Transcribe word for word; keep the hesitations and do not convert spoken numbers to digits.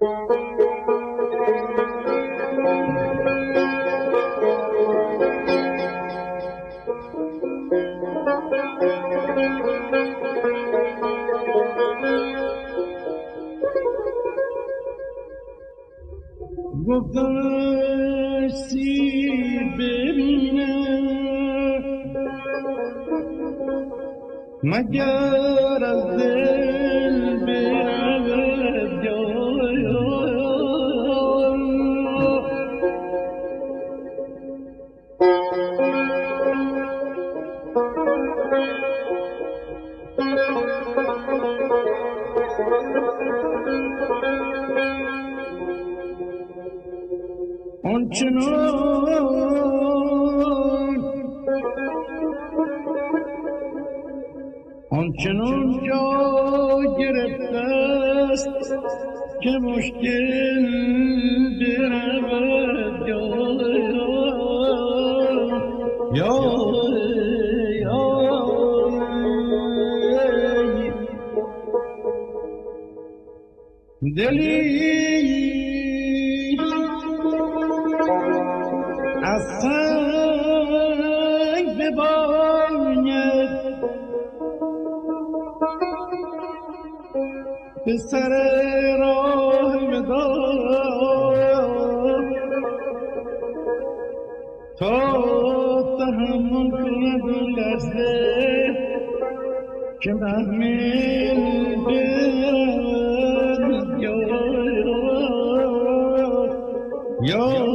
گفتمشتی ببینم مگر از دل برود آنچنان آنچنان جا گرفته است که مشکل برود یا یا یا دلی از سنگ بباید به سر راه مدار تا تحمل کند لحظه که محمل برود یا یا